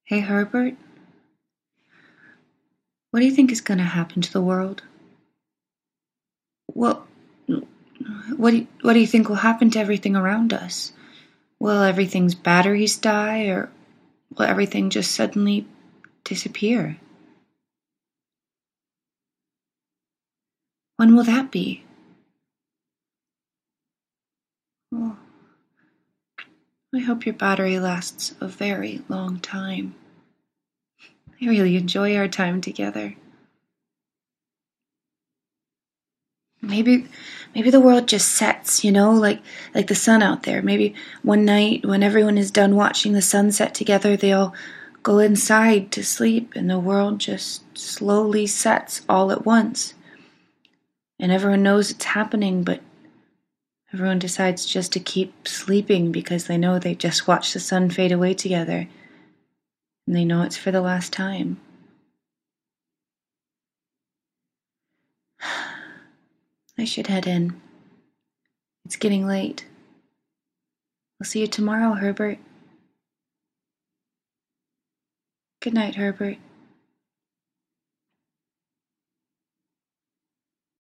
Hey Herbert, what do you think is going to happen to the world? Well, what do you think will happen to everything around us? Will everything's batteries die, or will everything just suddenly disappear? When will that be? Oh, I hope your battery lasts a very long time. I really enjoy our time together. Maybe maybe the world just sets, like the sun out there. Maybe one night when everyone is done watching the sunset together, they all go inside to sleep and the world just slowly sets all at once. And everyone knows it's happening, but everyone decides just to keep sleeping because they know they just watched the sun fade away together. And they know it's for the last time. I should head in. It's getting late. I'll see you tomorrow, Herbert. Good night, Herbert.